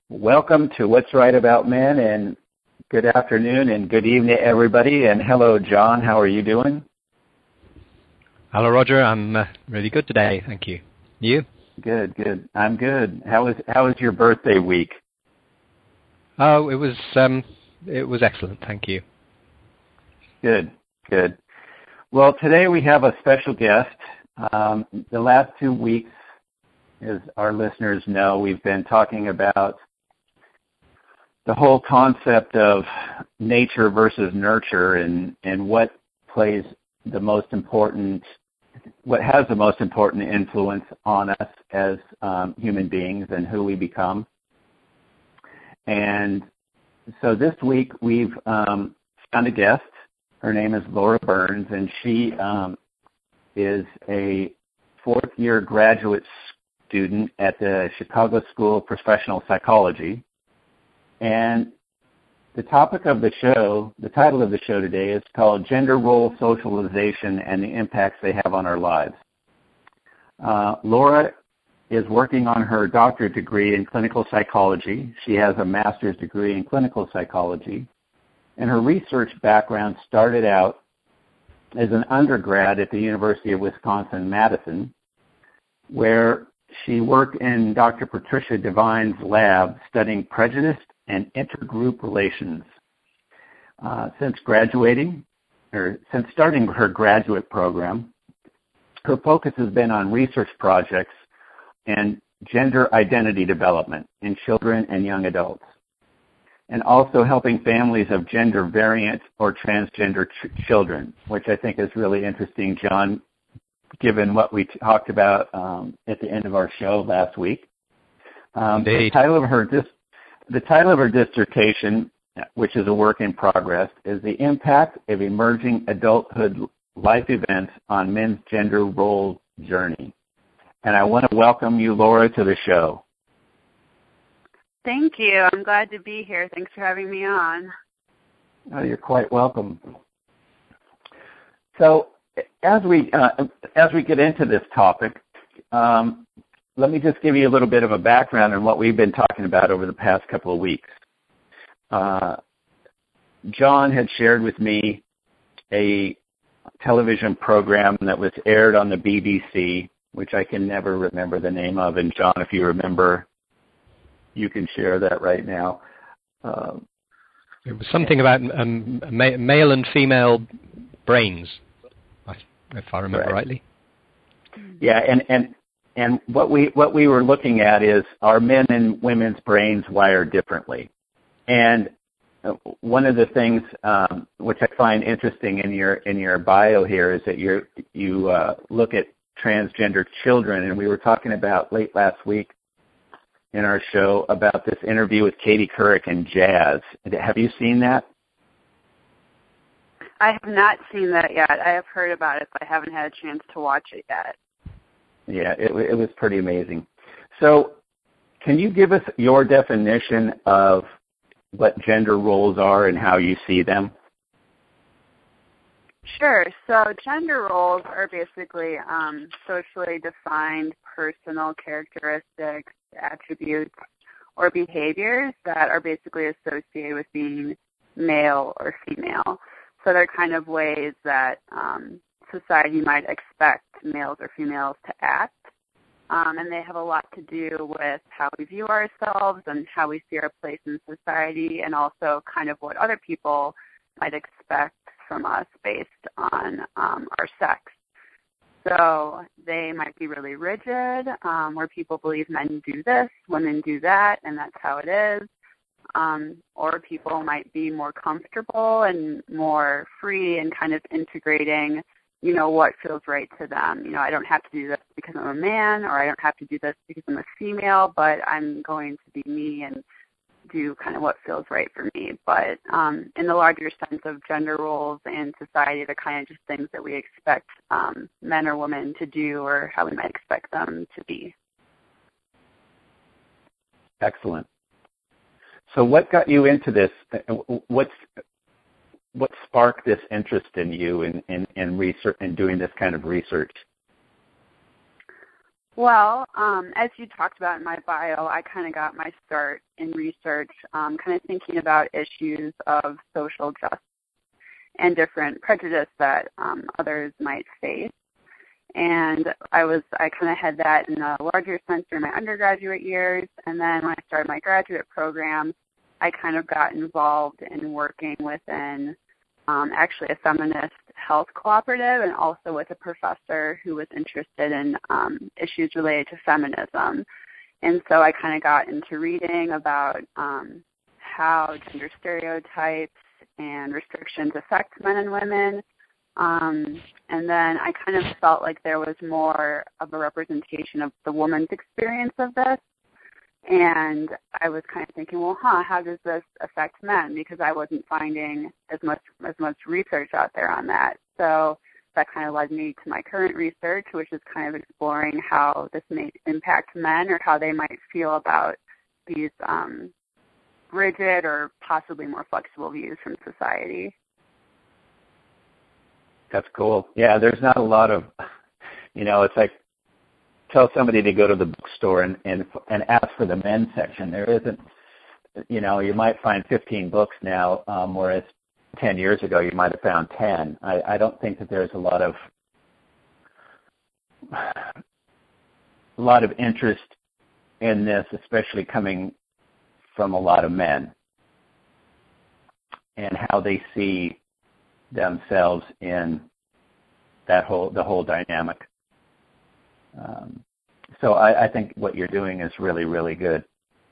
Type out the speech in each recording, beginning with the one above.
Welcome to What's Right About Men, and good afternoon and good evening, everybody. And hello, John. How are you doing? Hello, Roger. I'm really good today, thank you. You? Good. I'm good. How was your birthday week? Oh, it was excellent, thank you. Good. Well, today we have a special guest. The last 2 weeks, as our listeners know, we've been talking about the whole concept of nature versus nurture and what has the most important influence on us as human beings and who we become. And so this week we've found a guest. Her name is Laura Burns, and she is a fourth-year graduate student at the Chicago School of Professional Psychology. And the title of the show today is called Gender Role Socialization and the Impacts They Have on Our Lives. Laura is working on her doctorate degree in clinical psychology. She has a master's degree in clinical psychology. And her research background started out as an undergrad at the University of Wisconsin-Madison, where she worked in Dr. Patricia Devine's lab studying prejudice and intergroup relations. Since starting her graduate program, her focus has been on research projects and gender identity development in children and young adults, and also helping families of gender variant or transgender children, which I think is really interesting, John, given what we talked about at the end of our show last week. The title of her dissertation, which is a work in progress, is The Impact of Emerging Adulthood Life Events on Men's Gender Role Journey. And I want to welcome you, Laura, to the show. Thank you. I'm glad to be here. Thanks for having me on. Oh, you're quite welcome. So as we get into this topic, let me just give you a little bit of a background on what we've been talking about over the past couple of weeks. John had shared with me a television program that was aired on the BBC, which I can never remember the name of. And John, if you remember, you can share that right now. It was something about male and female brains, if I remember rightly. Yeah, and what we were looking at is, are men and women's brains wired differently? And one of the things which I find interesting in your bio here is that you look at transgender children, and we were talking about late last week in our show about this interview with Katie Couric and Jazz. Have you seen that? I have not seen that yet. I have heard about it, but I haven't had a chance to watch it yet. Yeah, it was pretty amazing. So can you give us your definition of what gender roles are and how you see them? Sure. So gender roles are basically socially defined personal characteristics, attributes, or behaviors that are basically associated with being male or female. So they're kind of ways that society might expect males or females to act. And they have a lot to do with how we view ourselves and how we see our place in society, and also kind of what other people might expect from us based on our sex. So they might be really rigid, where people believe men do this, women do that, and that's how it is. Or people might be more comfortable and more free and kind of integrating, what feels right to them. I don't have to do this because I'm a man, or I don't have to do this because I'm a female, but I'm going to be me and do kind of what feels right for me. But in the larger sense of gender roles and society, they're kind of just things that we expect men or women to do, or how we might expect them to be. Excellent. So what got you into this? What sparked this interest in you in research and doing this kind of research? Well, as you talked about in my bio, I kind of got my start in research, kind of thinking about issues of social justice and different prejudice that others might face. And I kind of had that in a larger sense during my undergraduate years. And then when I started my graduate program, I kind of got involved in working within actually a feminist health cooperative, and also with a professor who was interested in issues related to feminism. And so I kind of got into reading about how gender stereotypes and restrictions affect men and women. And then I kind of felt like there was more of a representation of the woman's experience of this. And I was kind of thinking, well, how does this affect men? Because I wasn't finding as much research out there on that. So that kind of led me to my current research, which is kind of exploring how this may impact men, or how they might feel about these rigid or possibly more flexible views from society. That's cool. Yeah, there's not a lot of, it's like, tell somebody to go to the bookstore and ask for the men's section. There isn't, you might find 15 books now, whereas 10 years ago you might have found 10. I don't think that there's a lot of interest in this, especially coming from a lot of men, and how they see themselves in the whole dynamic. So I think what you're doing is really, really good.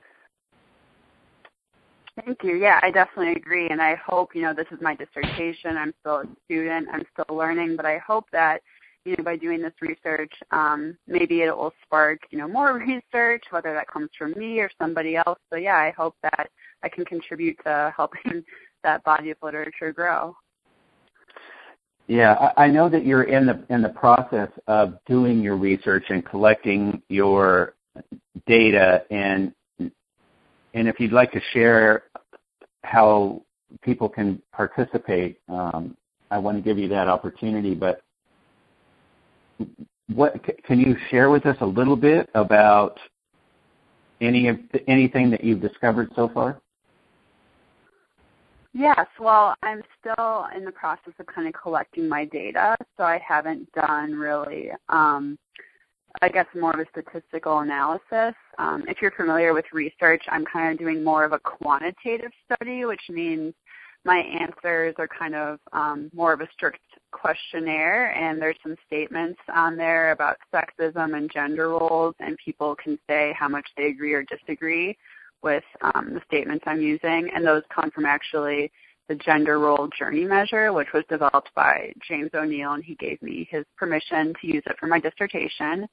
Thank you. Yeah, I definitely agree. And I hope, this is my dissertation. I'm still a student. I'm still learning. But I hope that, by doing this research, maybe it will spark, more research, whether that comes from me or somebody else. So, yeah, I hope that I can contribute to helping that body of literature grow. Yeah, I know that you're in the process of doing your research and collecting your data, and if you'd like to share how people can participate, I want to give you that opportunity. But can you share with us a little bit about anything that you've discovered so far? Yes, well, I'm still in the process of kind of collecting my data, so I haven't done really, I guess, more of a statistical analysis. If you're familiar with research, I'm kind of doing more of a quantitative study, which means my answers are kind of more of a strict questionnaire, and there's some statements on there about sexism and gender roles, and people can say how much they agree or disagree with the statements I'm using, and those come from actually the Gender Role Journey Measure, which was developed by James O'Neill, and he gave me his permission to use it for my dissertation.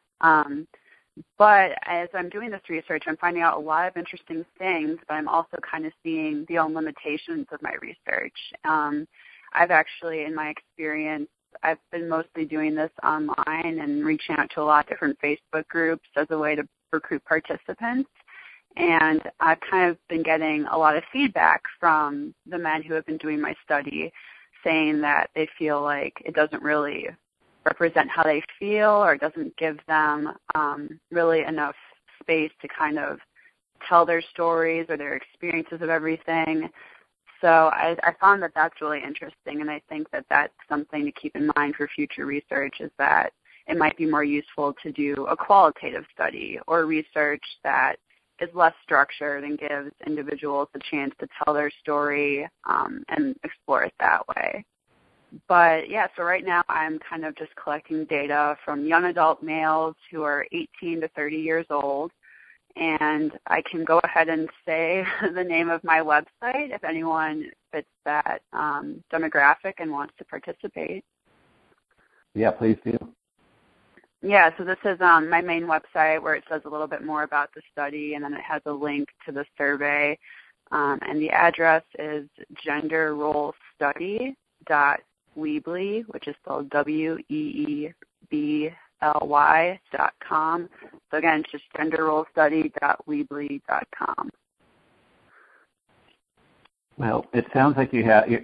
But as I'm doing this research, I'm finding out a lot of interesting things, but I'm also kind of seeing the own limitations of my research. I've actually, in my experience, I've been mostly doing this online and reaching out to a lot of different Facebook groups as a way to recruit participants. And I've kind of been getting a lot of feedback from the men who have been doing my study, saying that they feel like it doesn't really represent how they feel, or it doesn't give them really enough space to kind of tell their stories or their experiences of everything. So I found that that's really interesting, and I think that that's something to keep in mind for future research, is that it might be more useful to do a qualitative study or research that is less structured and gives individuals a chance to tell their story and explore it that way. But yeah, so right now I'm kind of just collecting data from young adult males who are 18 to 30 years old, and I can go ahead and say the name of my website if anyone fits that demographic and wants to participate. Yeah, please do. Yeah, so this is my main website where it says a little bit more about the study, and then it has a link to the survey. And the address is genderrolestudy.weebly, which is spelled WEEBLY.com. So again, it's just genderrolestudy.weebly.com. Well, it sounds like you have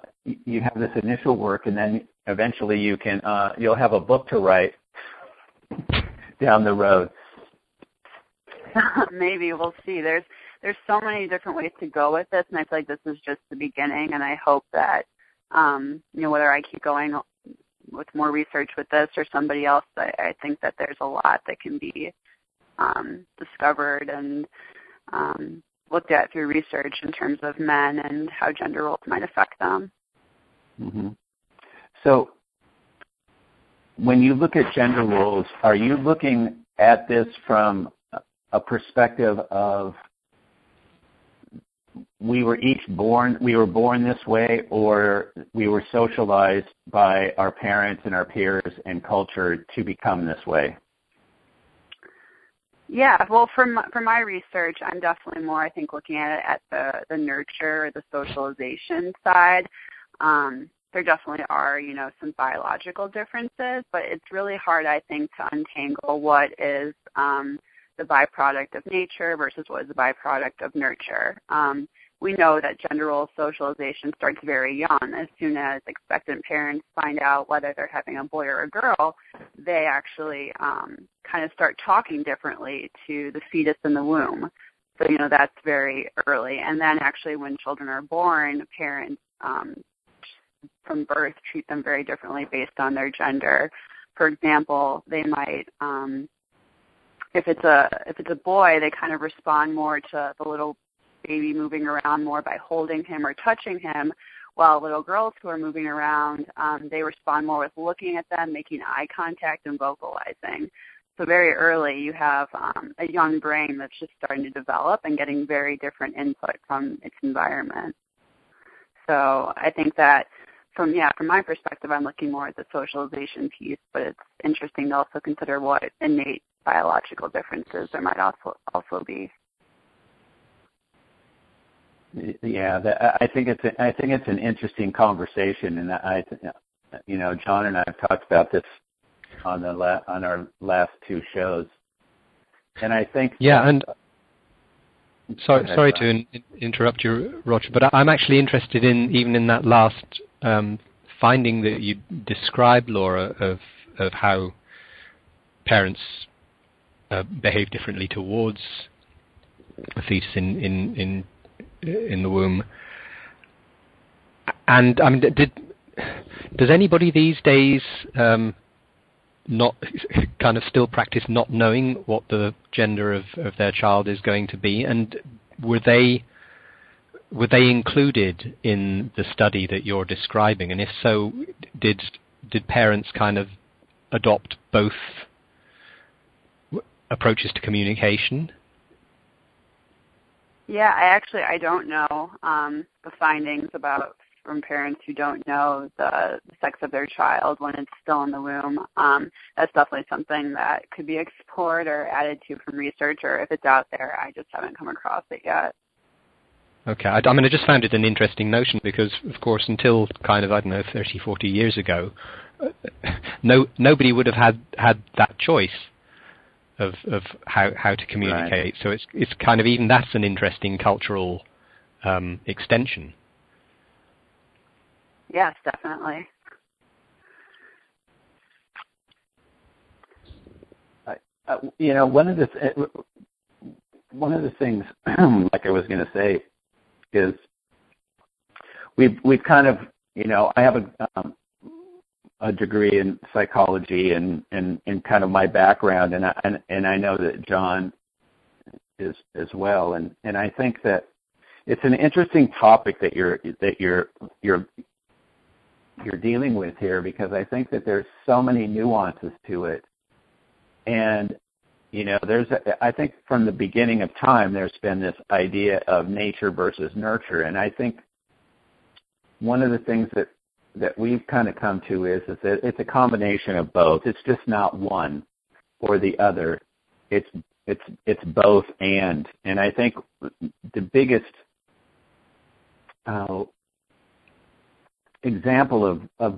this initial work, and then eventually you'll have a book to write down the road. Maybe we'll see. There's so many different ways to go with this, and I feel like this is just the beginning. And I hope that whether I keep going with more research with this or somebody else, I think that there's a lot that can be discovered and looked at through research in terms of men and how gender roles might affect them. Mm-hmm. So when you look at gender roles, are you looking at this from a perspective of we were born this way, or we were socialized by our parents and our peers and culture to become this way? Yeah, well, from my research, I'm definitely more, I think, looking at it at the nurture or the socialization side. There definitely are, some biological differences, but it's really hard, I think, to untangle what is the byproduct of nature versus what is the byproduct of nurture. We know that gender role socialization starts very young. As soon as expectant parents find out whether they're having a boy or a girl, they actually kind of start talking differently to the fetus in the womb. So, that's very early. And then actually when children are born, parents from birth treat them very differently based on their gender. For example, they might, if it's a boy, they kind of respond more to the little baby moving around more by holding him or touching him, while little girls who are moving around, they respond more with looking at them, making eye contact, and vocalizing. So very early, you have a young brain that's just starting to develop and getting very different input from its environment. So I think that from my perspective, I'm looking more at the socialization piece, but it's interesting to also consider what innate biological differences there might also be. Yeah, I think it's an interesting conversation, and John and I have talked about this on our last two shows, and I think sorry to interrupt you, Roger, but I'm actually interested in that last finding that you described, Laura, of how parents behave differently towards a fetus in the womb. And I mean, does anybody these days not kind of still practice not knowing what the gender of their child is going to be? And were they included in the study that you're describing? And if so, did parents kind of adopt both approaches to communication? Yeah, I don't know the findings from parents who don't know the sex of their child when it's still in the womb. That's definitely something that could be explored or added to from research, or if it's out there, I just haven't come across it yet. Okay, I just found it an interesting notion because, of course, until kind of, 30, 40 years ago, nobody would have had that choice of how to communicate. Right. So it's kind of, even that's an interesting cultural extension. Yes, definitely. One of the things, like I was going to say, is we've kind of, I have a degree in psychology and kind of my background, and I know that John is as well, and I think that it's an interesting topic that you're dealing with here, because I think that there's so many nuances to it, and I think from the beginning of time there's been this idea of nature versus nurture, and I think one of the things that we've kind of come to is that it's a combination of both. It's just not one or the other. It's both and I think the biggest example of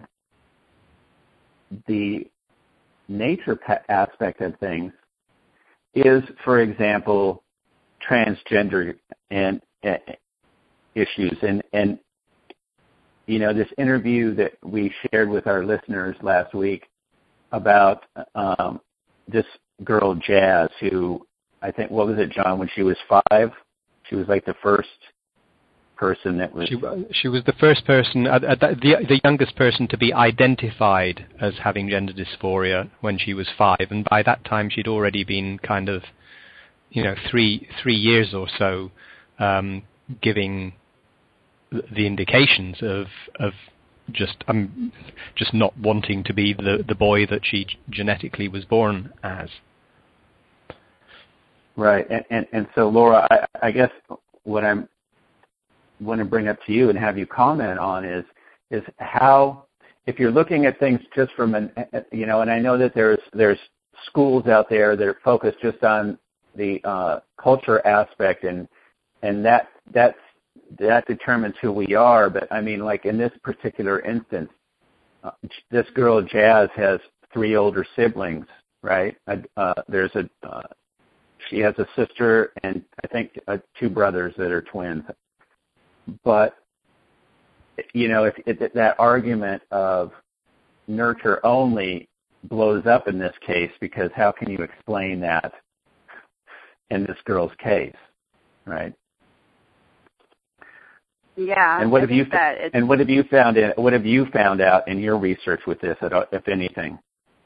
the nature aspect of things is, for example, transgender and issues, and this interview that we shared with our listeners last week about this girl Jazz, who I think, what was it, John, when she was 5, she was like the first person that was... She was the first person, the youngest person to be identified as having gender dysphoria when she was 5, and by that time she'd already been kind of, 3 years or so giving the indications of just not wanting to be the boy that she genetically was born as. Right, and so Laura, I guess what I want to bring up to you and have you comment on is how, if you're looking at things just from and I know that there's schools out there that are focused just on the culture aspect, and that determines who we are. But I mean, like in this particular instance, this girl Jazz has 3 older siblings, right? She has a sister and I think 2 brothers that are twins. But if that argument of nurture only blows up in this case, because how can you explain that in this girl's case, right? Yeah. And what have you found out in your research with this, if anything?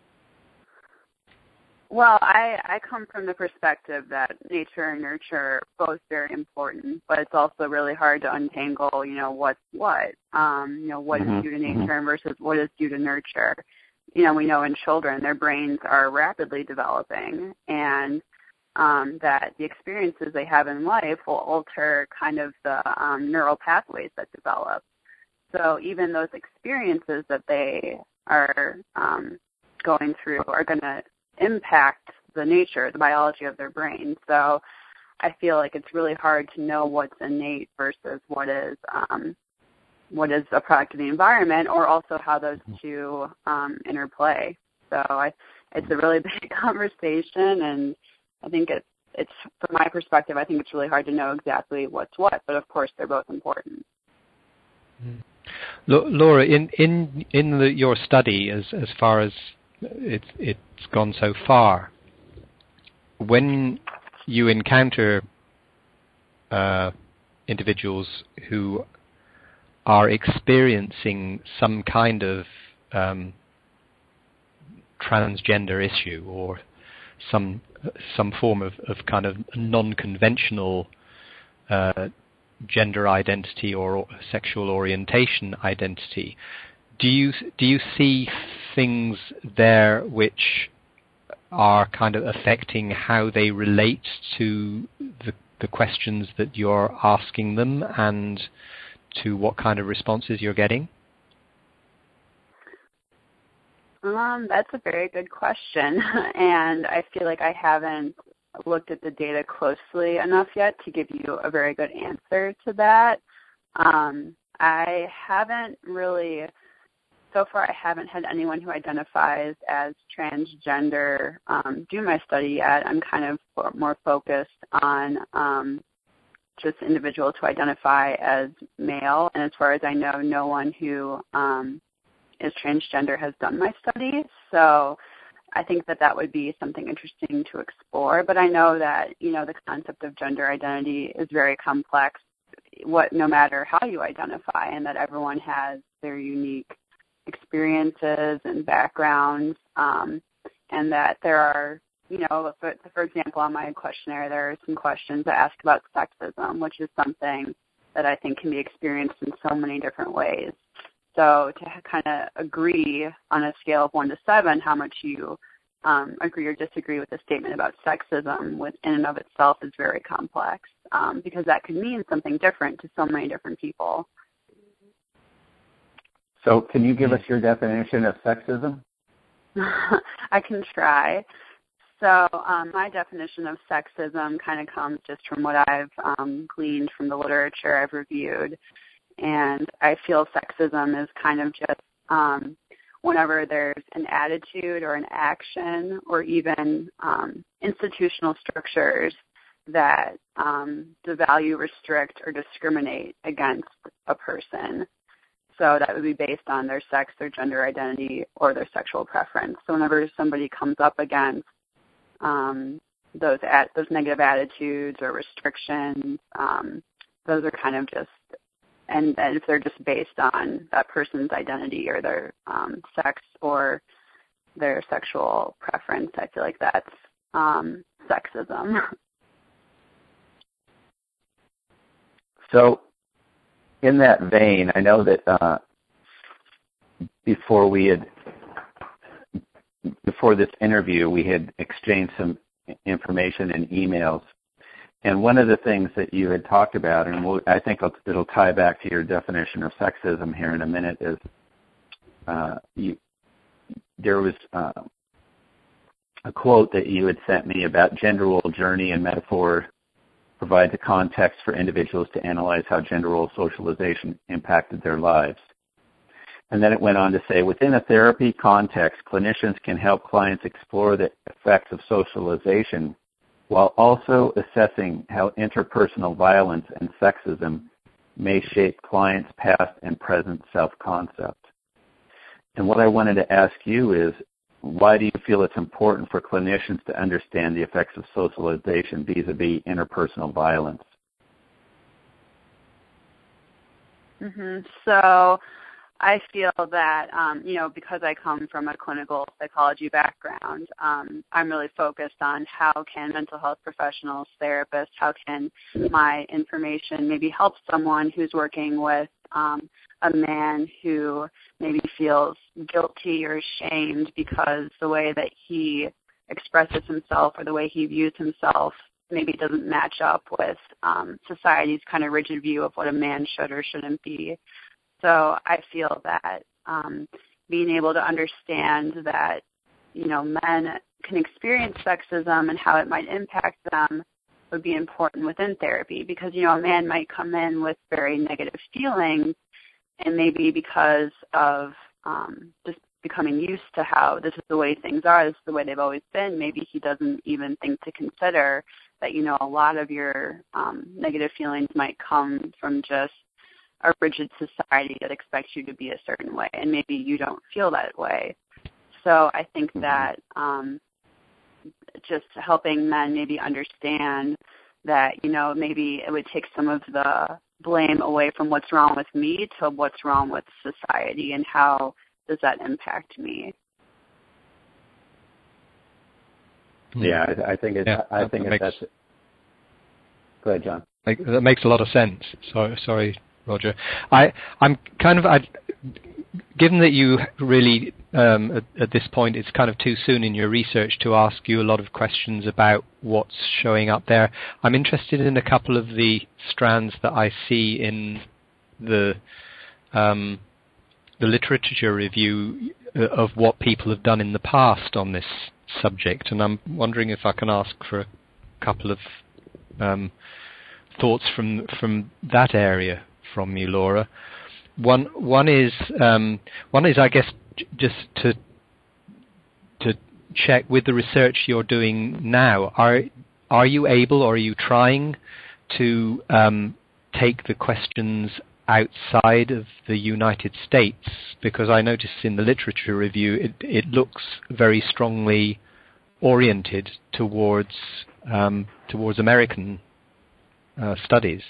Well, I come from the perspective that nature and nurture are both very important, but it's also really hard to untangle, what's what. What is due to nature versus what is due to nurture. We know in children their brains are rapidly developing, and that the experiences they have in life will alter kind of the neural pathways that develop. So even those experiences that they are going through are going to impact the biology of their brain. So I feel like it's really hard to know what's innate versus what is a product of the environment, or also how those two interplay. So it's a really big conversation, and I think it's from my perspective, I think it's really hard to know exactly what's what, but of course they're both important. Laura, in your study, as far as it's gone so far, when you encounter individuals who are experiencing some kind of transgender issue, or some form of kind of non-conventional gender identity or sexual orientation identity, do you see things there which are kind of affecting how they relate to the questions that you're asking them, and to what kind of responses you're getting? That's a very good question, and I feel like I haven't looked at the data closely enough yet to give you a very good answer to that. I haven't really, so far I haven't had anyone who identifies as transgender do my study yet. I'm kind of more focused on just individuals who identify as male, and as far as I know, no one who is transgender has done my study. So I think that would be something interesting to explore. But I know that, the concept of gender identity is very complex, no matter how you identify, and that everyone has their unique experiences and backgrounds, and that there are, for example, on my questionnaire, there are some questions that ask about sexism, which is something that I think can be experienced in so many different ways. So to kind of agree on a scale of 1 to 7 how much you agree or disagree with the statement about sexism in and of itself is very complex, because that could mean something different to so many different people. So can you give us your definition of sexism? I can try. So my definition of sexism kind of comes just from what I've gleaned from the literature I've reviewed. And I feel sexism is kind of just whenever there's an attitude or an action or even institutional structures that devalue, restrict, or discriminate against a person. So that would be based on their sex, their gender identity, or their sexual preference. So whenever somebody comes up against those negative attitudes or restrictions. Those are kind of just, and if they're just based on that person's identity or their sex or their sexual preference, I feel like that's sexism. So, in that vein, I know that before this interview, we had exchanged some information in emails. And one of the things that you had talked about, and I think it'll tie back to your definition of sexism here in a minute, is there was a quote that you had sent me about gender role journey and metaphor provides a context for individuals to analyze how gender role socialization impacted their lives. And then it went on to say, within a therapy context, clinicians can help clients explore the effects of socialization while also assessing how interpersonal violence and sexism may shape clients' past and present self-concept. And what I wanted to ask you is, why do you feel it's important for clinicians to understand the effects of socialization vis-a-vis interpersonal violence? So I feel that, because I come from a clinical psychology background, I'm really focused on how can mental health professionals, therapists, how can my information maybe help someone who's working with a man who maybe feels guilty or ashamed because the way that he expresses himself or the way he views himself maybe doesn't match up with society's kind of rigid view of what a man should or shouldn't be. So I feel that being able to understand that, men can experience sexism and how it might impact them would be important within therapy because, a man might come in with very negative feelings and maybe because of just becoming used to how this is the way things are, this is the way they've always been, maybe he doesn't even think to consider that, a lot of your negative feelings might come from just a rigid society that expects you to be a certain way, and maybe you don't feel that way. So I think that just helping men maybe understand that, maybe it would take some of the blame away from what's wrong with me to what's wrong with society and how does that impact me. Yeah, I think that's it. Go ahead, John. That makes a lot of sense. Sorry, Roger. Given that you really, at this point, it's kind of too soon in your research to ask you a lot of questions about what's showing up there. I'm interested in a couple of the strands that I see in the literature review of what people have done in the past on this subject, and I'm wondering if I can ask for a couple of thoughts from that area from you, Laura. One is I guess just to check with the research you're doing now. Are you able, or are you trying to take the questions outside of the United States? Because I noticed in the literature review it looks very strongly oriented towards American studies.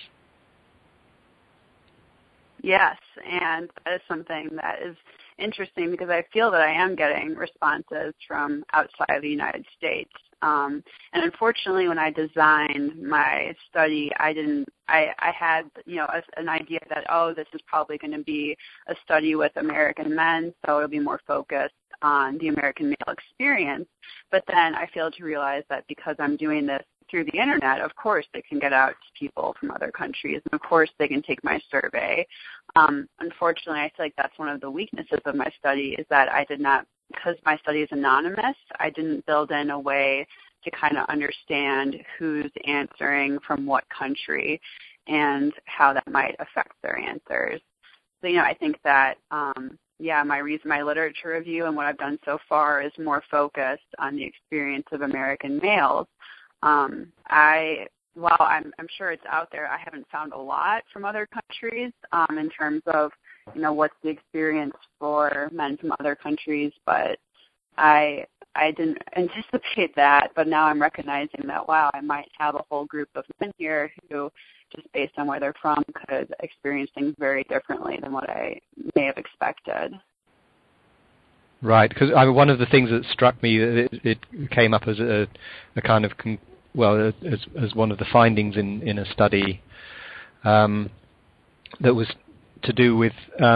Yes, and that is something that is interesting because I feel that I am getting responses from outside the United States. And unfortunately, when I designed my study, I had, an idea that, this is probably going to be a study with American men, so it'll be more focused on the American male experience. But then I failed to realize that because I'm doing this through the internet, of course they can get out to people from other countries, and of course they can take my survey. Unfortunately, I feel like that's one of the weaknesses of my study is that I did not, because my study is anonymous, I didn't build in a way to kind of understand who's answering from what country and how that might affect their answers. So, I think that, my literature review and what I've done so far is more focused on the experience of American males. While I'm sure it's out there, I haven't found a lot from other countries in terms of, what's the experience for men from other countries. But I didn't anticipate that, but now I'm recognizing that, wow, I might have a whole group of men here who, just based on where they're from, could experience things very differently than what I may have expected. Right, because one of the things that struck me, it came up as a kind of, as one of the findings in a study that was to do with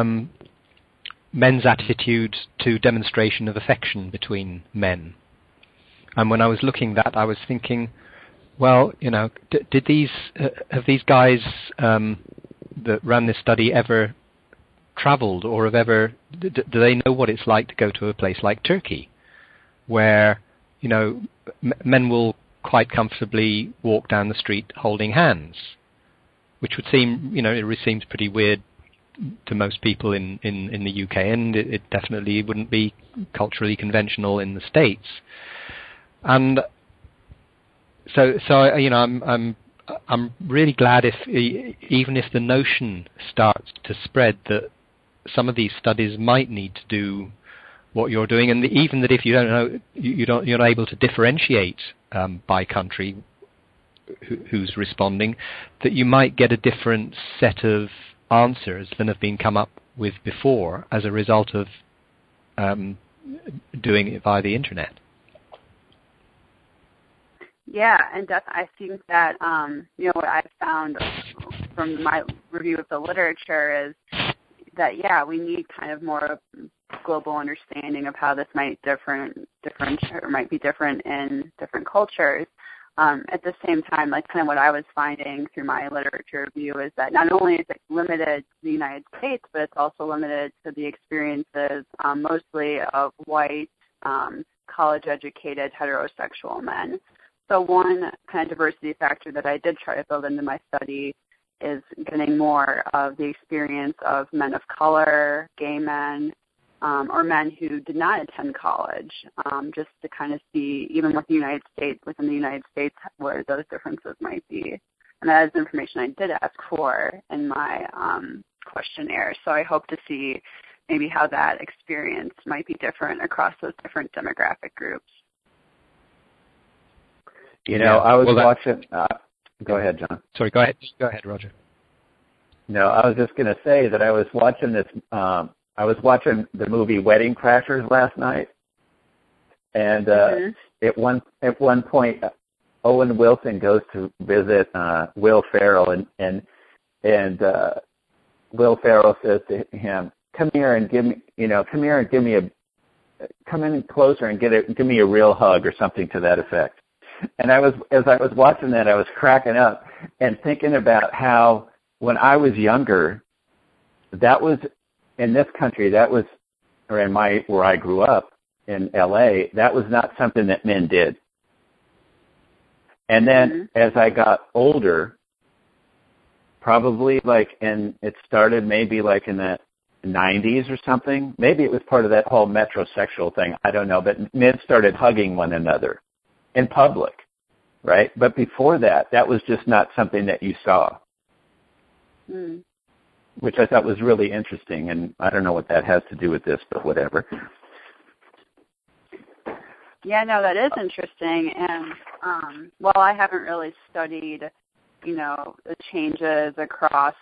men's attitude to demonstration of affection between men. And when I was looking at that, I was thinking, well, did have these guys that ran this study ever traveled, or do they know what it's like to go to a place like Turkey, where men will quite comfortably walk down the street holding hands, which would seem, it seems pretty weird to most people in the UK, and it definitely wouldn't be culturally conventional in the States. And so I'm really glad even if the notion starts to spread that some of these studies might need to do what you're doing, and even that if you don't know, you're not able to differentiate by country who's responding, that you might get a different set of answers than have been come up with before as a result of doing it via the internet. Yeah, and I think that what I've found from my review of the literature is that we need kind of more global understanding of how this might might be different in different cultures. At the same time, like kind of what I was finding through my literature review is that not only is it limited to the United States, but it's also limited to the experiences mostly of white, college-educated, heterosexual men. So one kind of diversity factor that I did try to build into my study is getting more of the experience of men of color, gay men, or men who did not attend college, just to kind of see, even within the United States, where those differences might be. And that is information I did ask for in my questionnaire. So I hope to see maybe how that experience might be different across those different demographic groups. I was watching... go ahead, John. Sorry, go ahead, Roger. No, I was just going to say that I was watching this... I was watching the movie Wedding Crashers last night, and at one point, Owen Wilson goes to visit Will Ferrell, and Will Ferrell says to him, "Come in closer and give me a real hug," or something to that effect. And as I was watching that, I was cracking up and thinking about how when I was younger, that was in this country, where I grew up in LA, that was not something that men did. And then as I got older, probably it started maybe like in the 90s or something. Maybe it was part of that whole metrosexual thing. I don't know. But men started hugging one another in public, right? But before that was just not something that you saw. Which I thought was really interesting, and I don't know what that has to do with this, but whatever. Yeah, no, that is interesting, and while I haven't really studied, the changes across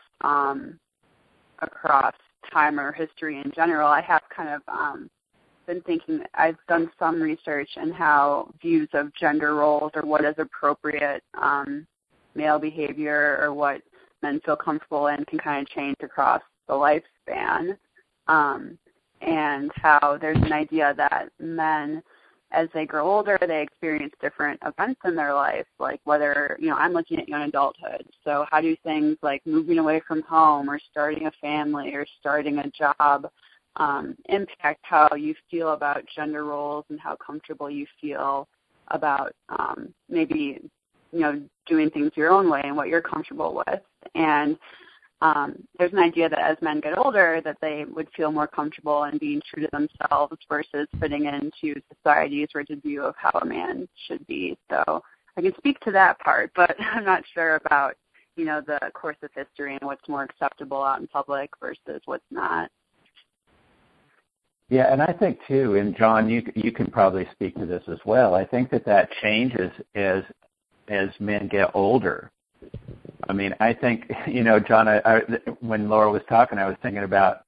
time or history in general, I have kind of been thinking, I've done some research in how views of gender roles or what is appropriate male behavior or what men feel comfortable in can kind of change across the lifespan, and how there's an idea that men, as they grow older, they experience different events in their life, like whether, I'm looking at young adulthood, so how do things like moving away from home or starting a family or starting a job impact how you feel about gender roles and how comfortable you feel about maybe doing things your own way and what you're comfortable with. And there's an idea that as men get older, that they would feel more comfortable in being true to themselves versus fitting into society's rigid view of how a man should be. So I can speak to that part, but I'm not sure about, the course of history and what's more acceptable out in public versus what's not. Yeah, and I think too, and John, you can probably speak to this as well. I think that changes as men get older. I mean, I think, John, when Laura was talking, I was thinking about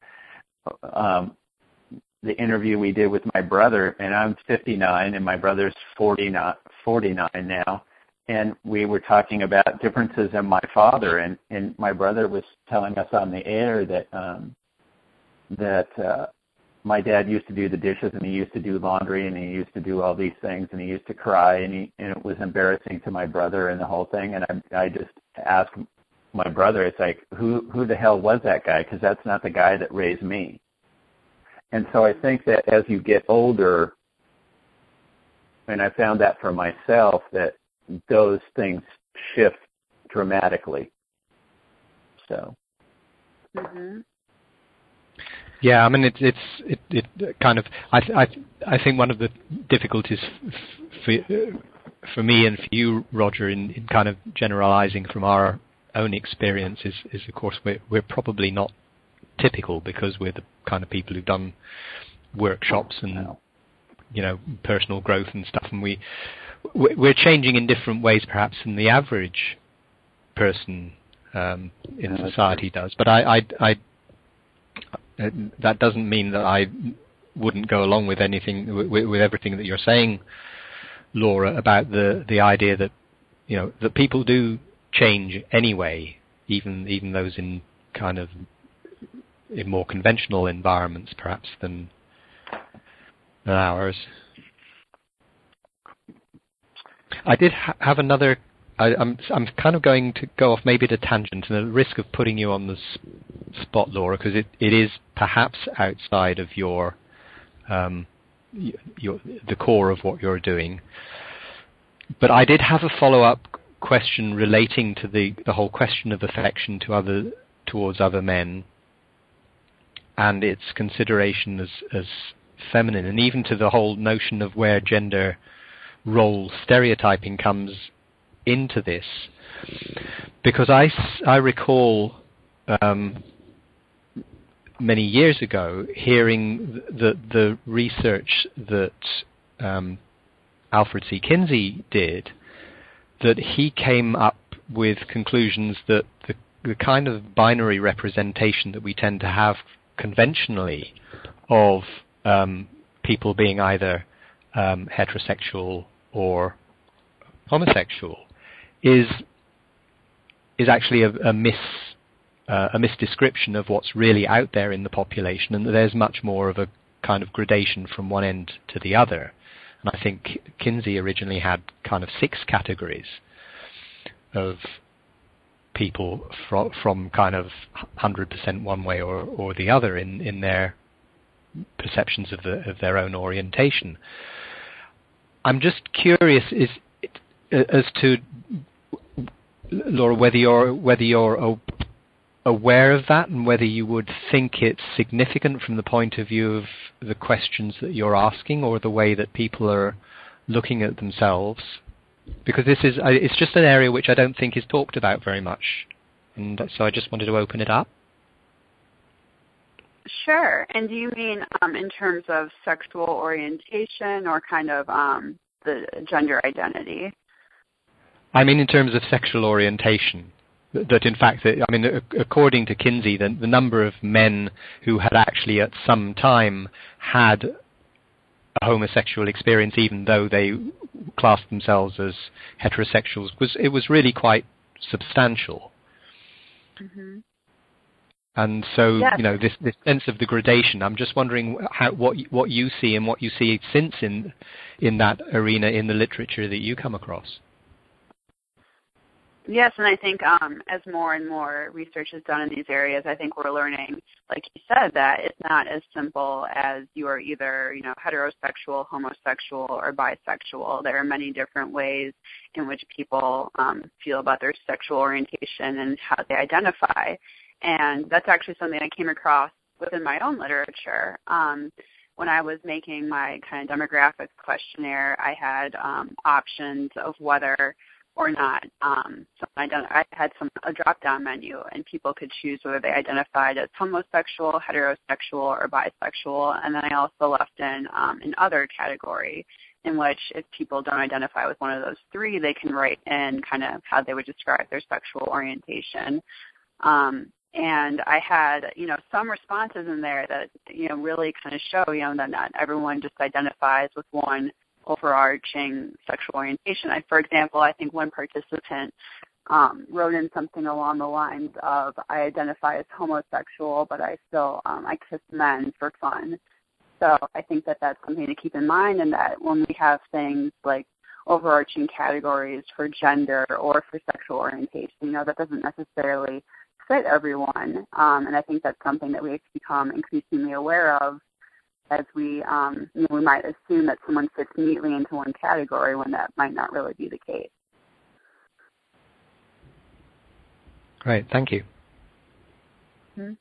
the interview we did with my brother, and I'm 59, and my brother's 49 now, and we were talking about differences in my father, and my brother was telling us on the air that my dad used to do the dishes, and he used to do laundry, and he used to do all these things, and he used to cry, and it was embarrassing to my brother and the whole thing. And I just asked my brother, it's like, who the hell was that guy? Because that's not the guy that raised me. And so I think that as you get older, and I found that for myself, that those things shift dramatically. So. Mm-hmm. Yeah, I mean, it kind of. I think one of the difficulties for me and for you, Roger, in kind of generalizing from our own experience is of course we're probably not typical, because we're the kind of people who've done workshops and personal growth and stuff, and we're changing in different ways perhaps than the average person in society does. But I that doesn't mean that I wouldn't go along with anything with everything that you're saying, Laura, about the idea that that people do change anyway, even those in kind of in more conventional environments perhaps than ours. I did have another. I'm kind of going to go off maybe at a tangent, and at the risk of putting you on the spot, Laura, because it is perhaps outside of your the core of what you're doing. But I did have a follow-up question relating to the whole question of affection towards other men, and its consideration as feminine, and even to the whole notion of where gender role stereotyping comes into this, because I recall many years ago hearing the research that Alfred C. Kinsey did, that he came up with conclusions that the kind of binary representation that we tend to have conventionally of people being either heterosexual or homosexual is actually a misdescription of what's really out there in the population, and that there's much more of a kind of gradation from one end to the other. And I think Kinsey originally had kind of 6 categories of people from kind of 100% one way or the other in their perceptions of their own orientation. I'm just curious as to, Laura, whether you're aware of that, and whether you would think it's significant from the point of view of the questions that you're asking, or the way that people are looking at themselves, because it's just an area which I don't think is talked about very much, and so I just wanted to open it up. Sure. And do you mean in terms of sexual orientation, or kind of the gender identity? I mean in terms of sexual orientation. That in fact, according to Kinsey, the number of men who had actually at some time had a homosexual experience, even though they classed themselves as heterosexuals, was really quite substantial. Mm-hmm. And so, yes. This sense of the gradation, I'm just wondering what you see, and what you see since in that arena in the literature that you come across. Yes, and I think as more and more research is done in these areas, I think we're learning, like you said, that it's not as simple as you are either, heterosexual, homosexual, or bisexual. There are many different ways in which people feel about their sexual orientation and how they identify. And that's actually something I came across within my own literature. When I was making my kind of demographic questionnaire, I had options of whether or not. So I had a drop-down menu, and people could choose whether they identified as homosexual, heterosexual, or bisexual. And then I also left in an other category, in which if people don't identify with one of those three, they can write in kind of how they would describe their sexual orientation. And I had, some responses in there that, really kind of show, that not everyone just identifies with one overarching sexual orientation. For example, I think one participant wrote in something along the lines of, I identify as homosexual, but I still, I kiss men for fun. So I think that that's something to keep in mind, and that when we have things like overarching categories for gender or for sexual orientation, that doesn't necessarily fit everyone. And I think that's something that we have to become increasingly aware of, as we might assume that someone fits neatly into one category when that might not really be the case. Great, thank you. Mm-hmm.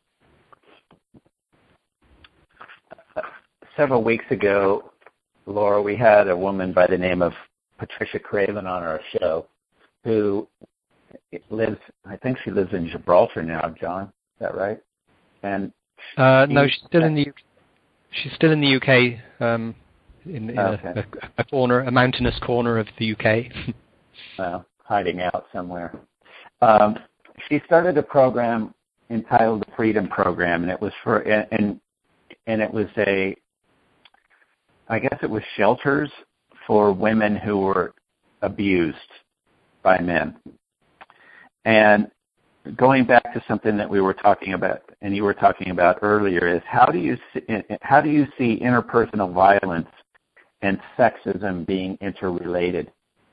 Several weeks ago, Laura, we had a woman by the name of Patricia Craven on our show who I think she lives in Gibraltar now, John. Is that right? And no, she's still in the UK. She's still in the UK, in okay. a mountainous corner of the UK. Well, hiding out somewhere. She started a program entitled the Freedom Program, and it was it was I guess it was shelters for women who were abused by men. And going back to something that we were talking about, and you were talking about earlier, is how do you see interpersonal violence and sexism being interrelated?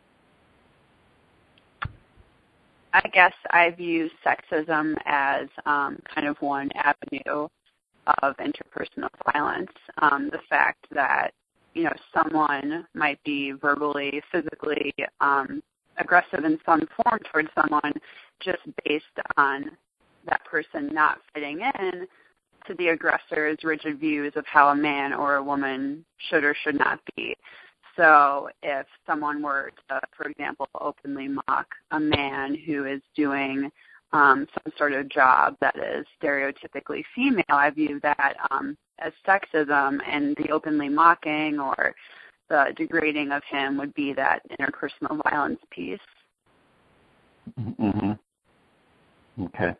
I guess I view sexism as kind of one avenue of interpersonal violence. The fact that, someone might be verbally, physically aggressive in some form towards someone just based on that person not fitting in to the aggressor's rigid views of how a man or a woman should or should not be. So if someone were to, for example, openly mock a man who is doing some sort of job that is stereotypically female, I view that as sexism, and the openly mocking or the degrading of him would be that interpersonal violence piece. Mm-hmm. Okay.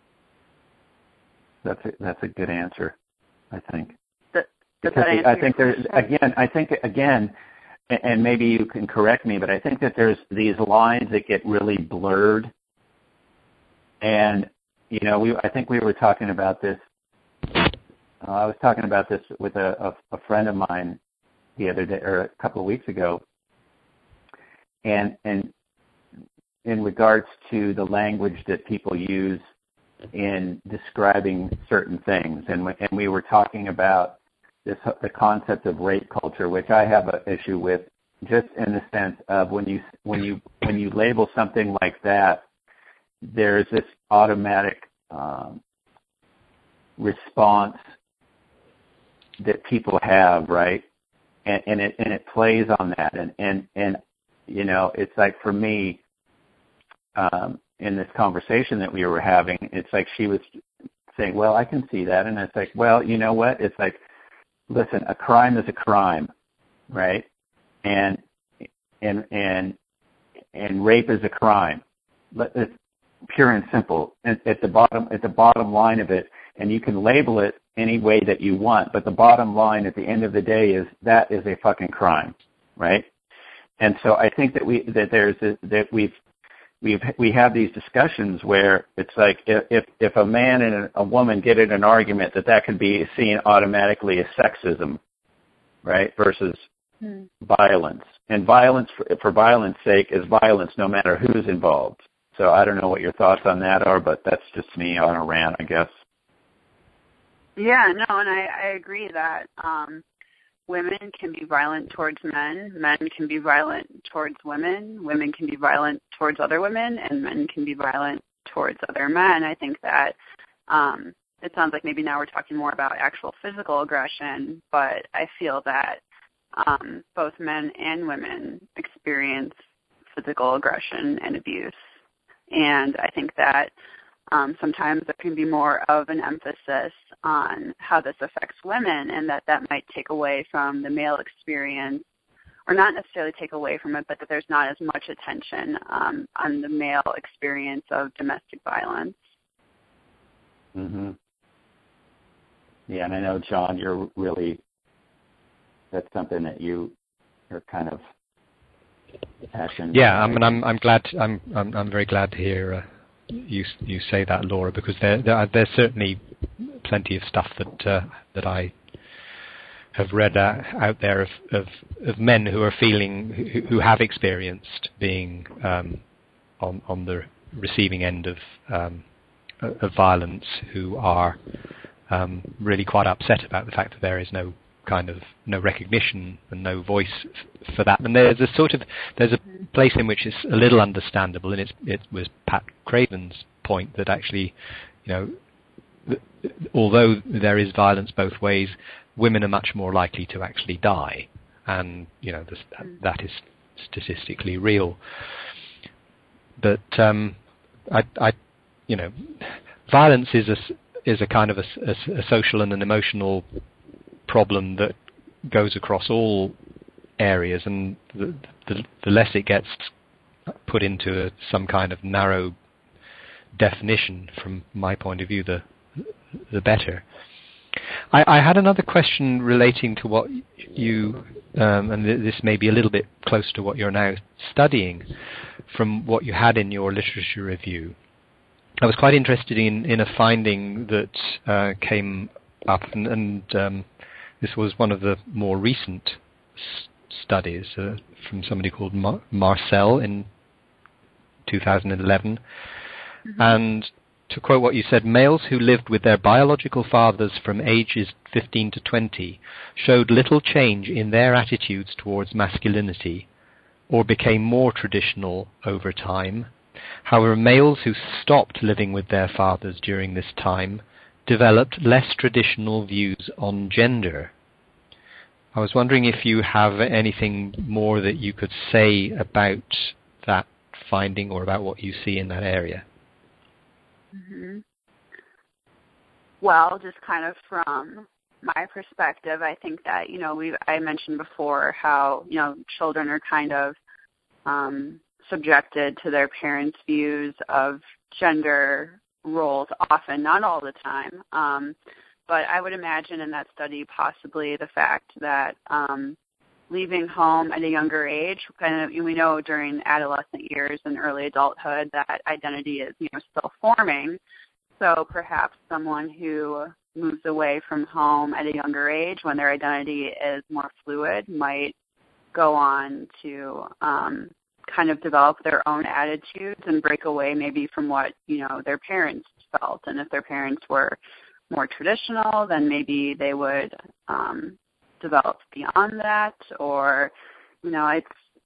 That's a good answer, I think. Because I think there's again, and maybe you can correct me, but I think that there's these lines that get really blurred. And I think we were talking about this. I was talking about this with a friend of mine the other day, or a couple of weeks ago, and in regards to the language that people use in describing certain things, and we were talking about the concept of rape culture, which I have an issue with, just in the sense of when you label something like that, there's this automatic response that people have, right? And it plays on that, and it's like, for me, in this conversation that we were having, it's like she was saying, well, I can see that, and it's like, well, you know what? It's like, listen, a crime is a crime, right? And rape is a crime. It's pure and simple. At the bottom line of it, and you can label it any way that you want, but the bottom line at the end of the day is that is a fucking crime, right? And so I think that we have these discussions where it's like if a man and a woman get in an argument, that could be seen automatically as sexism, right? Versus violence. And violence for violence sake is violence no matter who's involved. So I don't know what your thoughts on that are, but that's just me on a rant, I guess. Yeah, no, and I agree that women can be violent towards men, men can be violent towards women, women can be violent towards other women, and men can be violent towards other men. I think that it sounds like maybe now we're talking more about actual physical aggression, but I feel that both men and women experience physical aggression and abuse. And I think that sometimes there can be more of an emphasis on how this affects women, and that might take away from the male experience, or not necessarily take away from it, but that there's not as much attention on the male experience of domestic violence. Mm-hmm. Yeah, and I know, John, you're really, that's something that you're kind of passionate. Yeah, I mean, I'm glad. I'm very glad to hear you say that, Laura, because there's certainly plenty of stuff that I have read out there of men who are feeling, who have experienced being on the receiving end of violence, who are really quite upset about the fact that there is no recognition and no voice for that. And there's a place in which it's a little understandable, and it was Pat Craven's point that actually, although there is violence both ways, women are much more likely to actually die, and that is statistically real. But violence is a kind of a social and an emotional problem that goes across all areas, and the less it gets put into some kind of narrow definition, from my point of view, the better. I had another question relating to what you, and this may be a little bit close to what you're now studying, from what you had in your literature review. I was quite interested in a finding that came up, and this was one of the more recent studies from somebody called Marcel in 2011. Mm-hmm. And to quote what you said, males who lived with their biological fathers from ages 15 to 20 showed little change in their attitudes towards masculinity or became more traditional over time. However, males who stopped living with their fathers during this time developed less traditional views on gender. I was wondering if you have anything more that you could say about that finding or about what you see in that area. Mm-hmm. Well, just kind of from my perspective, I think that, I mentioned before how, children are kind of subjected to their parents' views of gender roles often, not all the time. But I would imagine in that study possibly the fact that leaving home at a younger age, we know during adolescent years and early adulthood that identity is, still forming. So perhaps someone who moves away from home at a younger age when their identity is more fluid might go on to kind of develop their own attitudes and break away maybe from what, their parents felt. And if their parents were more traditional, then maybe they would develop beyond that, or I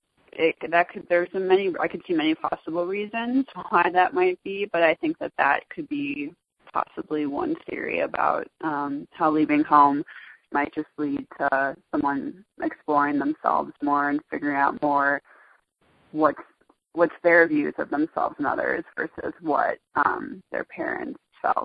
could see many possible reasons why that might be, but I think that could be possibly one theory about how leaving home might just lead to someone exploring themselves more and figuring out more what's their views of themselves and others versus what their parents felt.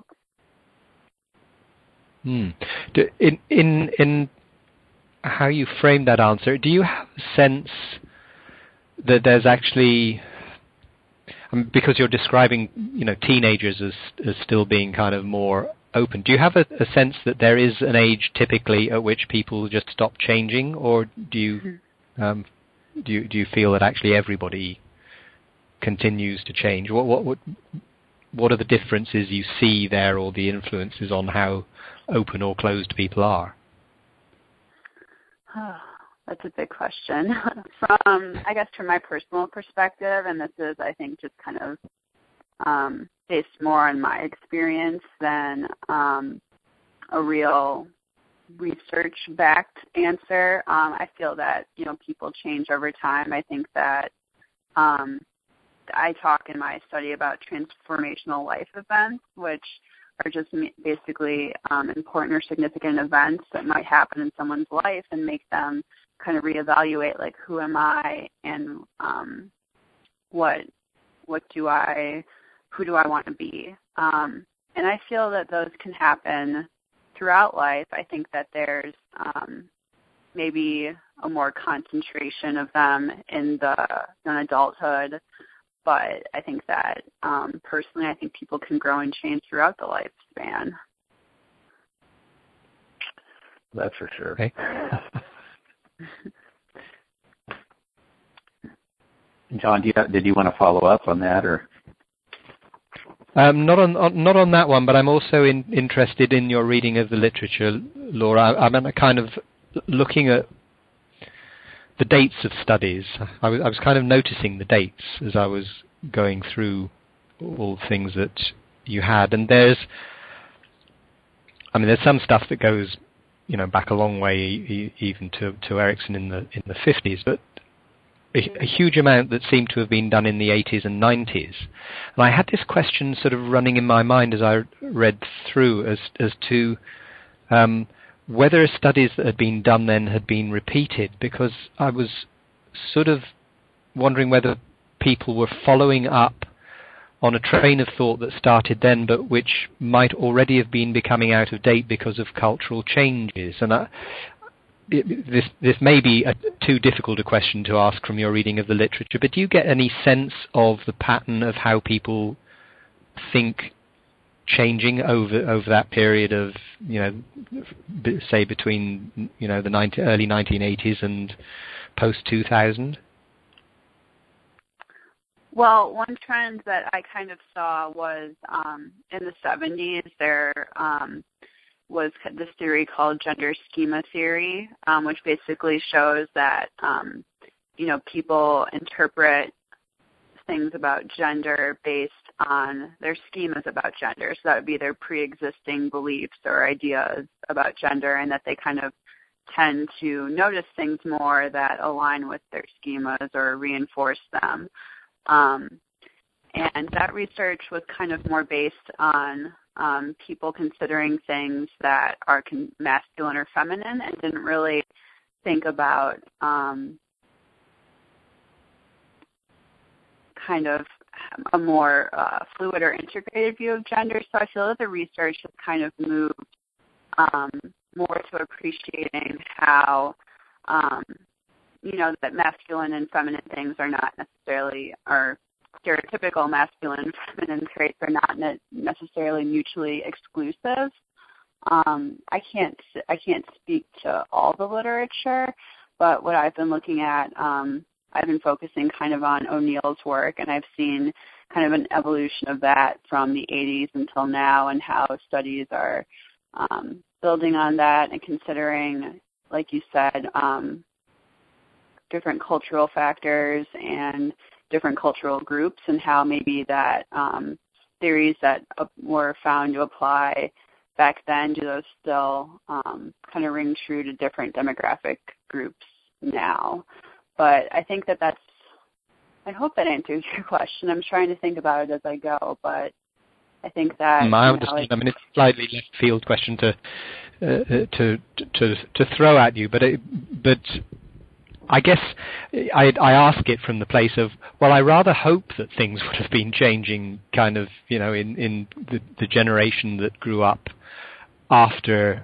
In how you frame that answer, do you have a sense that there's actually, because you're describing, teenagers as still being kind of more open, do you have a sense that there is an age typically at which people just stop changing, or do you do you feel that actually everybody continues to change? What are the differences you see there, or the influences on how open or closed people are? That's a big question. From my personal perspective, and this is, I think, just kind of based more on my experience than a real research-backed answer. I feel that, people change over time. I think that I talk in my study about transformational life events, which are just basically important or significant events that might happen in someone's life and make them kind of reevaluate, like, who am I, and who do I want to be? And I feel that those can happen throughout life. I think that there's maybe a more concentration of them in young adulthood, but I think that personally, I think people can grow and change throughout the lifespan. That's for sure. Okay. John, did you want to follow up on that, or? Not on that one, but I'm also interested in your reading of the literature, Laura. I'm kind of looking at the dates of studies. I was kind of noticing the dates as I was going through all the things that you had, and there's some stuff that goes, back a long way, even to Erickson in the 50s, but a huge amount that seemed to have been done in the 80s and 90s. And I had this question sort of running in my mind as I read through as to whether studies that had been done then had been repeated, because I was sort of wondering whether people were following up on a train of thought that started then, but which might already have been becoming out of date because of cultural changes. And this may be too difficult a question to ask from your reading of the literature, but do you get any sense of the pattern of how people think changing over that period of, say between, the early 1980s and post-2000? Well, one trend that I kind of saw was in the 70s, there was this theory called gender schema theory, which basically shows that, people interpret things about gender based on their schemas about gender. So that would be their pre-existing beliefs or ideas about gender, and that they kind of tend to notice things more that align with their schemas or reinforce them. And that research was kind of more based on people considering things that are masculine or feminine, and didn't really think about kind of a more fluid or integrated view of gender. So I feel that the research has kind of moved more to appreciating how, that masculine and feminine things are not necessarily, or stereotypical masculine and feminine traits are not necessarily mutually exclusive. I can't speak to all the literature, but what I've been looking at, I've been focusing kind of on O'Neill's work, and I've seen kind of an evolution of that from the 80s until now, and how studies are building on that and considering, like you said, different cultural factors and different cultural groups, and how maybe that theories that were found to apply back then, do those still kind of ring true to different demographic groups now. But I think I hope that answers your question. I'm trying to think about it as I go, but I think that... I understand. It's a slightly left field question to throw at you, but I guess I ask it from the place of, well, I rather hope that things would have been changing kind of, in the generation that grew up after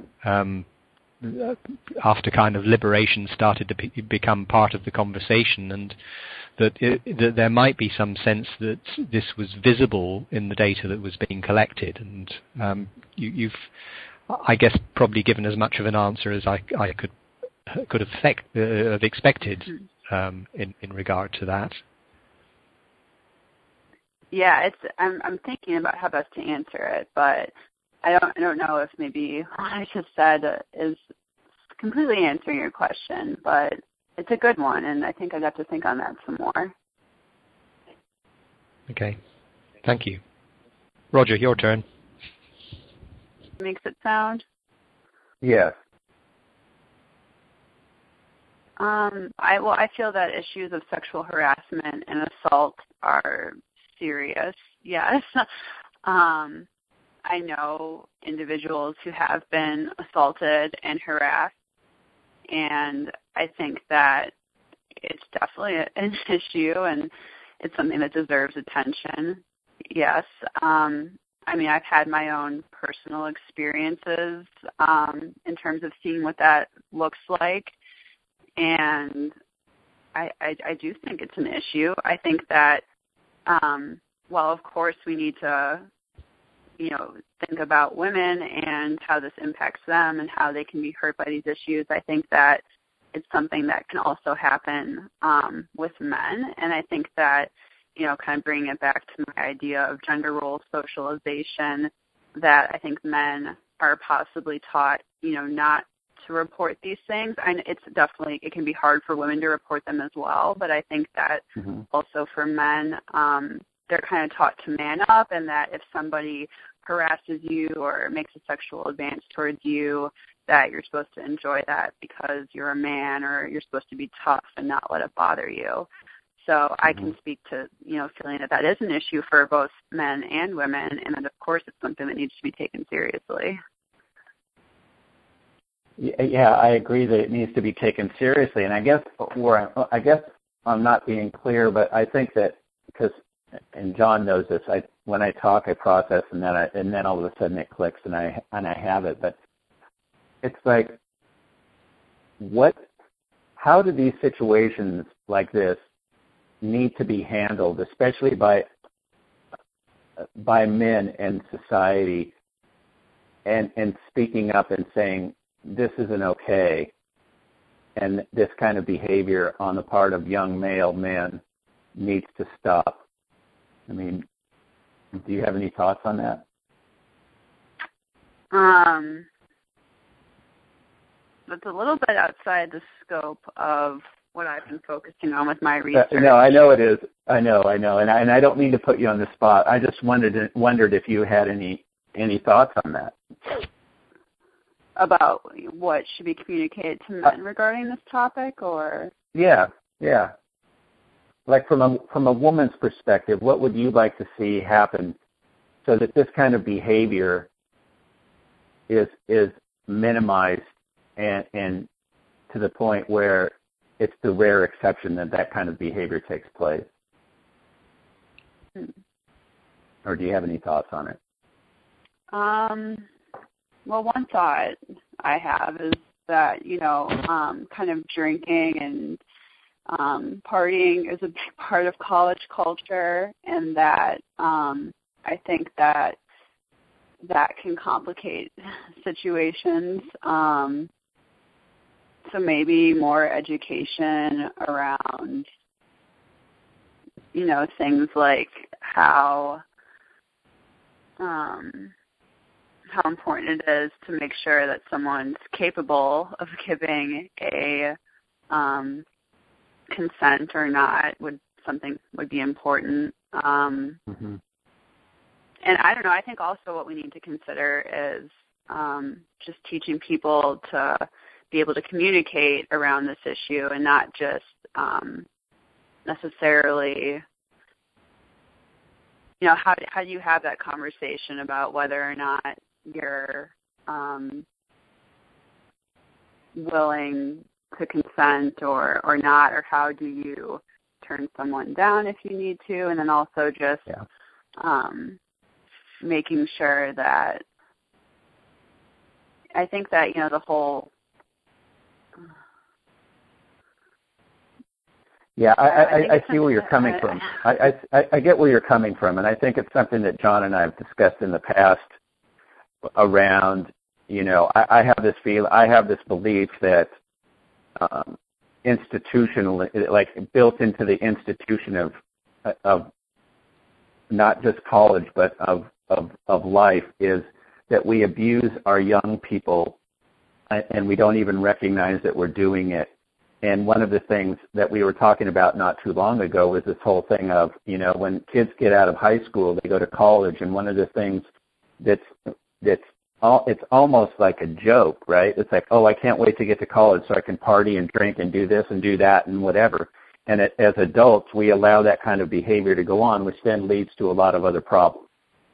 kind of liberation started to become part of the conversation, and that there might be some sense that this was visible in the data that was being collected. And you've, I guess, probably given as much of an answer as I could have expected in regard to that. Yeah, I'm thinking about how best to answer it, but I don't know if maybe what I just said is completely answering your question, but it's a good one, and I think I got to think on that some more. Okay, thank you. Roger, your turn. Makes it sound? Yes. I feel that issues of sexual harassment and assault are serious, yes. I know individuals who have been assaulted and harassed, and I think that it's definitely an issue, and it's something that deserves attention. Yes. I mean, I've had my own personal experiences in terms of seeing what that looks like, and I do think it's an issue. I think that, while of course we need to, think about women and how this impacts them and how they can be hurt by these issues, I think that it's something that can also happen with men. And I think that, kind of bringing it back to my idea of gender role socialization, that I think men are possibly taught, not to report these things. And it can be hard for women to report them as well. But I think that also for men, they're kind of taught to man up, and that if somebody harasses you or makes a sexual advance towards you, that you're supposed to enjoy that because you're a man, or you're supposed to be tough and not let it bother you. So I can speak to, feeling that is an issue for both men and women, and that of course it's something that needs to be taken seriously. Yeah, I agree that it needs to be taken seriously, and I guess I'm not being clear, but I think that and John knows this. When I talk, I process, and then all of a sudden it clicks, and I have it. But it's like, how do these situations like this need to be handled, especially by men and society, and speaking up and saying this isn't okay, and this kind of behavior on the part of young male men needs to stop? I mean, do you have any thoughts on that? It's a little bit outside the scope of what I've been focusing on with my research. No, I know it is. I know, and I don't mean to put you on the spot. I just wondered if you had any thoughts on that. About what should be communicated to men regarding this topic, or? Yeah. Like from a woman's perspective, what would you like to see happen so that this kind of behavior is minimized and to the point where it's the rare exception that kind of behavior takes place? Or do you have any thoughts on it? Well, one thought I have is that, kind of drinking and partying is a big part of college culture, and that I think that can complicate situations. So maybe more education around, things like how important it is to make sure that someone's capable of giving a consent or not would be important. And I don't know, I think also what we need to consider is just teaching people to be able to communicate around this issue, and not just necessarily, how do you have that conversation about whether or not you're willing to consent or not, or how do you turn someone down if you need to, and then also just making sure that, I think that, the whole... Yeah, I see where you're coming from. I get where you're coming from, and I think it's something that John and I have discussed in the past around, I have this belief that institutional, like built into the institution of not just college but of life, is that we abuse our young people and we don't even recognize that we're doing it. And one of the things that we were talking about not too long ago was this whole thing of, when kids get out of high school, they go to college, and one of the things it's almost like a joke, right? It's like, oh, I can't wait to get to college so I can party and drink and do this and do that and whatever. And as adults, we allow that kind of behavior to go on, which then leads to a lot of other problems.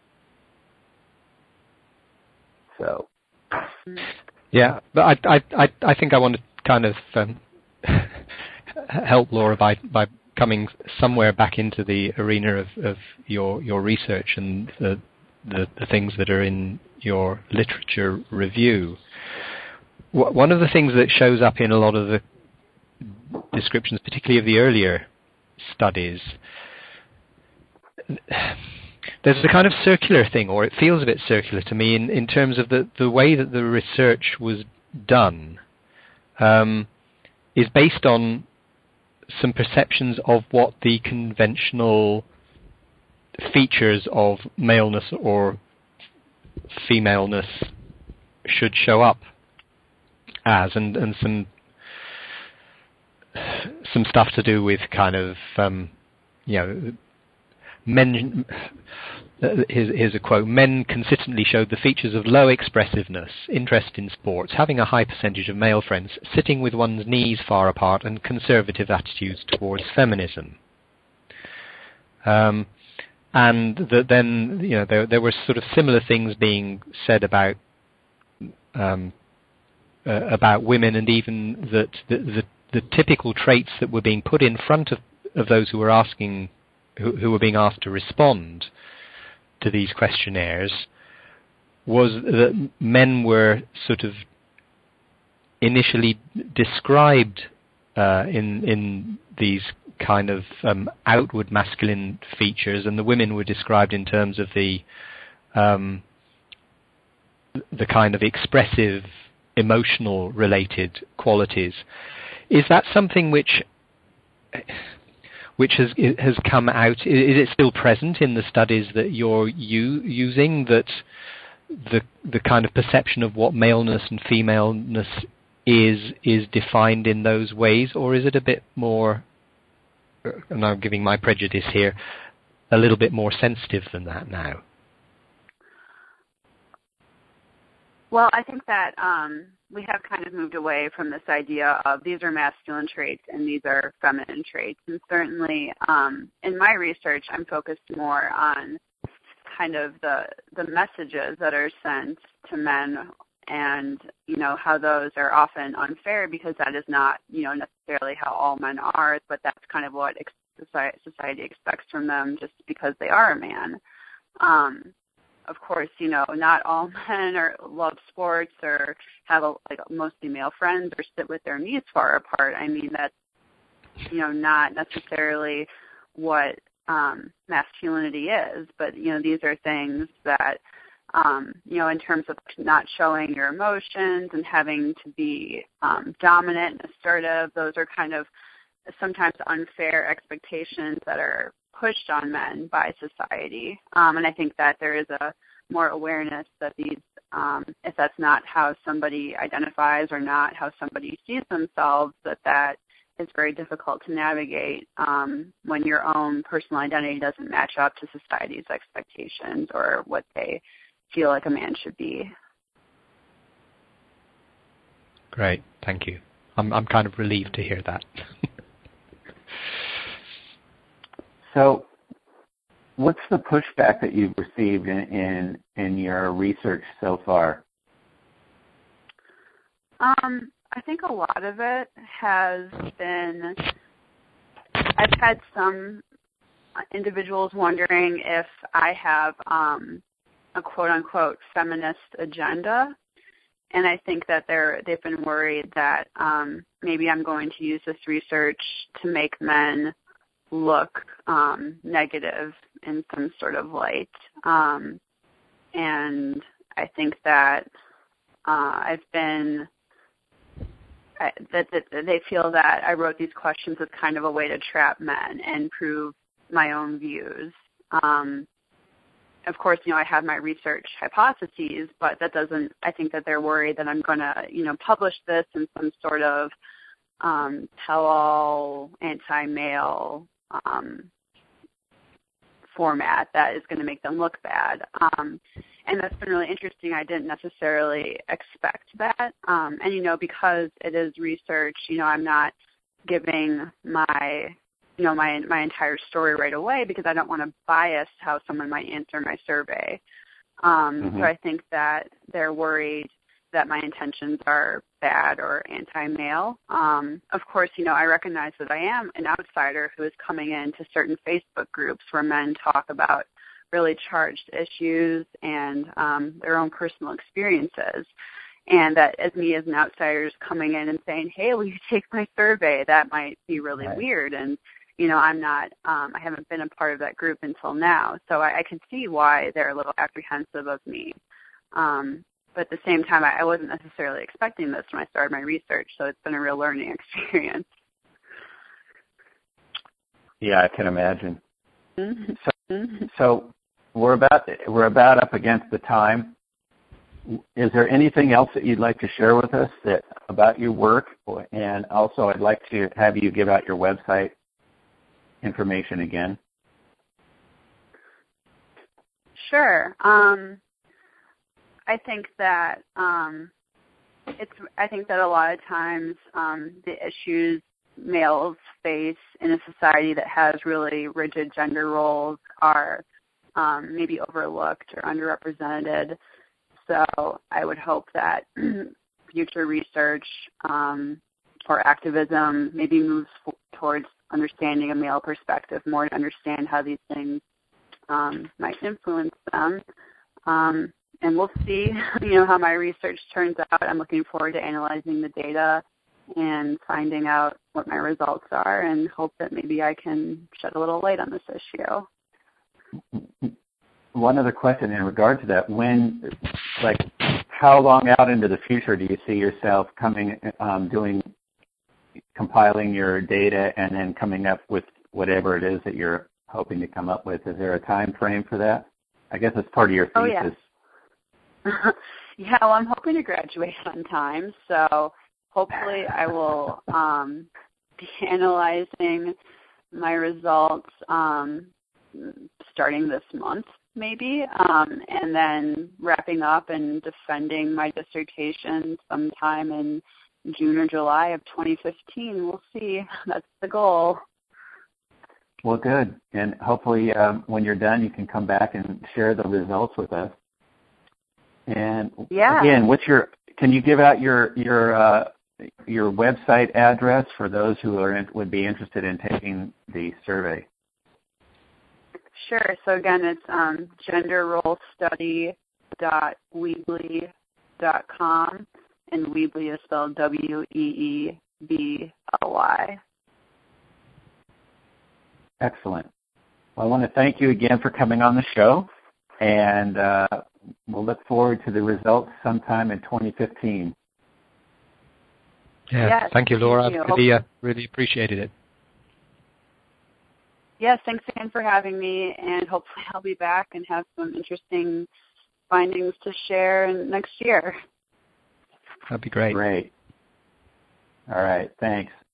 So. Yeah, but I think I want to kind of help Laura by coming somewhere back into the arena of your research and the things that are in your literature review. One of the things that shows up in a lot of the descriptions, particularly of the earlier studies, there's a kind of circular thing, or it feels a bit circular to me, in terms of the way that the research was done is based on some perceptions of what the conventional features of maleness or femaleness should show up as, and some stuff to do with kind of men. Here's a quote: "Men consistently showed the features of low expressiveness, interest in sports, having a high percentage of male friends, sitting with one's knees far apart, and conservative attitudes towards feminism." And then there were sort of similar things being said about women, and even that the typical traits that were being put in front of those who were who were being asked to respond to these questionnaires was that men were sort of initially described in these kind of outward masculine features, and the women were described in terms of the kind of expressive, emotional related qualities. Is that something which has come out? Is it still present in the studies that you're using, that the kind of perception of what maleness and femaleness is defined in those ways, or is it a bit more, and I'm giving my prejudice here, a little bit more sensitive than that now? Well, I think that we have kind of moved away from this idea of these are masculine traits and these are feminine traits. And certainly in my research, I'm focused more on kind of the messages that are sent to men, and, how those are often unfair because that is not, necessarily how all men are, but that's kind of what society expects from them just because they are a man. Of course, not all men love sports or have mostly male friends or sit with their knees far apart. I mean, that's, not necessarily what masculinity is, but, these are things that, in terms of not showing your emotions and having to be dominant and assertive, those are kind of sometimes unfair expectations that are pushed on men by society. And I think that there is a more awareness that these, if that's not how somebody identifies or not how somebody sees themselves, that is very difficult to navigate when your own personal identity doesn't match up to society's expectations or what they feel like a man should be. Great, thank you. I'm kind of relieved to hear that. So, what's the pushback that you've received in your research so far? I think a lot of it has been, I've had some individuals wondering if I have a quote-unquote feminist agenda. And I think that they've been worried that maybe I'm going to use this research to make men look negative in some sort of light. And I think that that they feel that I wrote these questions as kind of a way to trap men and prove my own views. Of course, I have my research hypotheses, but that doesn't, I think that they're worried that I'm going to, publish this in some sort of tell-all, anti-male format that is going to make them look bad. And that's been really interesting. I didn't necessarily expect that. And, because it is research, I'm not giving my entire story right away because I don't want to bias how someone might answer my survey. So I think that they're worried that my intentions are bad or anti-male. Of course, I recognize that I am an outsider who is coming into certain Facebook groups where men talk about really charged issues and their own personal experiences. And that as me as an outsider is coming in and saying, hey, will you take my survey? That might be really weird. And, I'm not, I haven't been a part of that group until now. So I can see why they're a little apprehensive of me. But at the same time, I wasn't necessarily expecting this when I started my research. So it's been a real learning experience. Yeah, I can imagine. So we're about up against the time. Is there anything else that you'd like to share with us about your work? And also, I'd like to have you give out your website information again. Sure. I think that a lot of times the issues males face in a society that has really rigid gender roles are maybe overlooked or underrepresented. So I would hope that future research or activism maybe moves towards understanding a male perspective more to understand how these things might influence them. And we'll see, how my research turns out. I'm looking forward to analyzing the data and finding out what my results are and hope that maybe I can shed a little light on this issue. One other question in regard to that: how long out into the future do you see yourself compiling your data and then coming up with whatever it is that you're hoping to come up with? Is there a time frame for that? I guess it's part of your thesis. Oh, yeah. Yeah, well, I'm hoping to graduate on time, so hopefully I will be analyzing my results starting this month, maybe, and then wrapping up and defending my dissertation sometime in June or July of 2015. We'll see. That's the goal. Well, good. And hopefully when you're done, you can come back and share the results with us. And again, can you give out your website address for those who would be interested in taking the survey? Sure. So again, it's genderrolestudy.weebly.com, and Weebly is spelled Weebly. Excellent. Well, I want to thank you again for coming on the show, and we'll look forward to the results sometime in 2015. Yeah, yes, thank you, Laura. Thank you. Really appreciated it. Yes, thanks again for having me, and hopefully I'll be back and have some interesting findings to share next year. That'd be great. Great. All right, thanks.